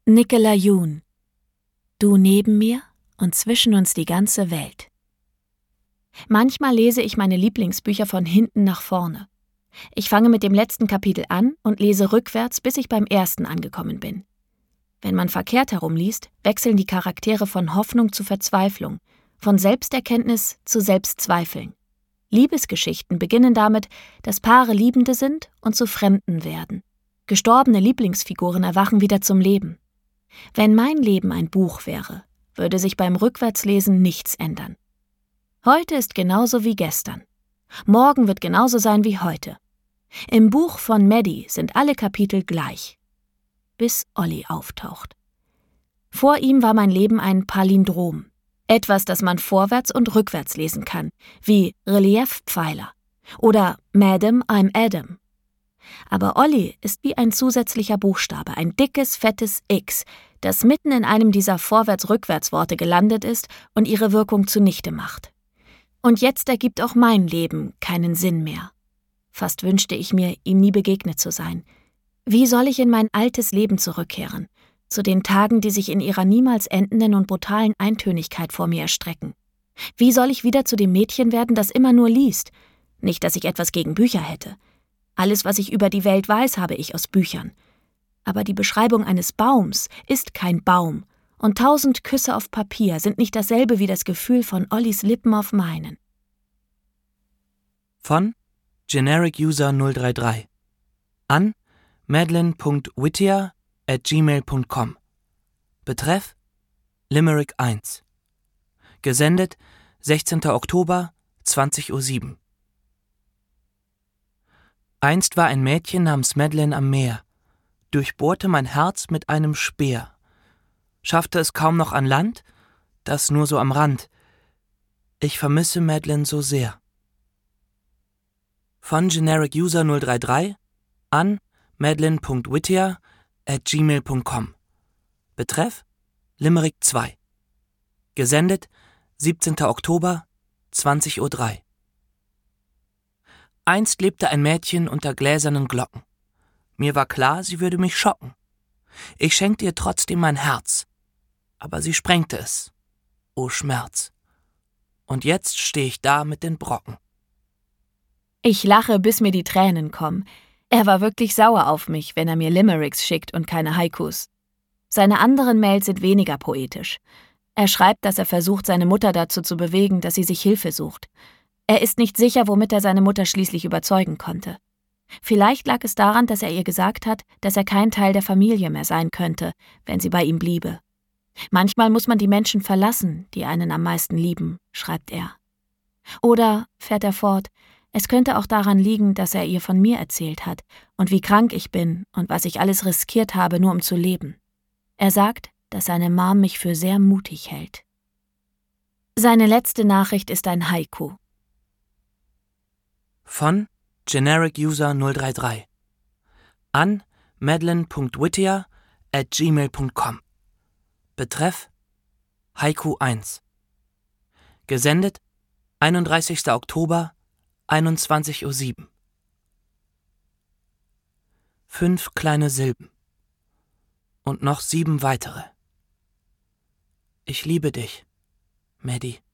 Nicola Yoon. Du neben mir und zwischen uns die ganze Welt. Manchmal lese ich meine Lieblingsbücher von hinten nach vorne. Ich fange mit dem letzten Kapitel an und lese rückwärts, bis ich beim ersten angekommen bin. Wenn man verkehrt herum liest, wechseln die Charaktere von Hoffnung zu Verzweiflung, von Selbsterkenntnis zu Selbstzweifeln. Liebesgeschichten beginnen damit, dass Paare Liebende sind und zu Fremden werden. Gestorbene Lieblingsfiguren erwachen wieder zum Leben. Wenn mein Leben ein Buch wäre, würde sich beim Rückwärtslesen nichts ändern. Heute ist genauso wie gestern. Morgen wird genauso sein wie heute. Im Buch von Maddie sind alle Kapitel gleich. Bis Olli auftaucht. Vor ihm war mein Leben ein Palindrom. Etwas, das man vorwärts und rückwärts lesen kann, wie Reliefpfeiler oder Madam, I'm Adam. Aber Olli ist wie ein zusätzlicher Buchstabe, ein dickes, fettes X, das mitten in einem dieser Vorwärts-Rückwärts-Worte gelandet ist und ihre Wirkung zunichte macht. Und jetzt ergibt auch mein Leben keinen Sinn mehr. Fast wünschte ich mir, ihm nie begegnet zu sein. Wie soll ich in mein altes Leben zurückkehren? Zu den Tagen, die sich in ihrer niemals endenden und brutalen Eintönigkeit vor mir erstrecken. Wie soll ich wieder zu dem Mädchen werden, das immer nur liest? Nicht, dass ich etwas gegen Bücher hätte. Alles, was ich über die Welt weiß, habe ich aus Büchern. Aber die Beschreibung eines Baums ist kein Baum, und 1000 Küsse auf Papier sind nicht dasselbe wie das Gefühl von Ollis Lippen auf meinen. Von Generic User 033 an madeline.whittier@gmail.com. Betreff Limerick 1. Gesendet 16. Oktober, 20:07 Uhr. Einst war ein Mädchen namens Madeline am Meer, durchbohrte mein Herz mit einem Speer, schaffte es kaum noch an Land, das nur so am Rand. Ich vermisse Madeline so sehr. Von Generic User 033 an madeline.whittier@gmail.com. Betreff Limerick 2. Gesendet 17. Oktober, 20:03 Uhr. Einst lebte ein Mädchen unter gläsernen Glocken. Mir war klar, sie würde mich schocken. Ich schenkte ihr trotzdem mein Herz. Aber sie sprengte es. O Schmerz. Und jetzt steh ich da mit den Brocken. Ich lache, bis mir die Tränen kommen. Er war wirklich sauer auf mich, wenn er mir Limericks schickt und keine Haikus. Seine anderen Mails sind weniger poetisch. Er schreibt, dass er versucht, seine Mutter dazu zu bewegen, dass sie sich Hilfe sucht. Er ist nicht sicher, womit er seine Mutter schließlich überzeugen konnte. Vielleicht lag es daran, dass er ihr gesagt hat, dass er kein Teil der Familie mehr sein könnte, wenn sie bei ihm bliebe. Manchmal muss man die Menschen verlassen, die einen am meisten lieben, schreibt er. Oder, fährt er fort, es könnte auch daran liegen, dass er ihr von mir erzählt hat und wie krank ich bin und was ich alles riskiert habe, nur um zu leben. Er sagt, dass seine Mom mich für sehr mutig hält. Seine letzte Nachricht ist ein Haiku. Von Generic User 033 an madeline.whittier@gmail.com. Betreff Haiku 1. Gesendet 31. Oktober, 21:07 Uhr. 5 kleine Silben. Und noch 7 weitere. Ich liebe dich, Maddie.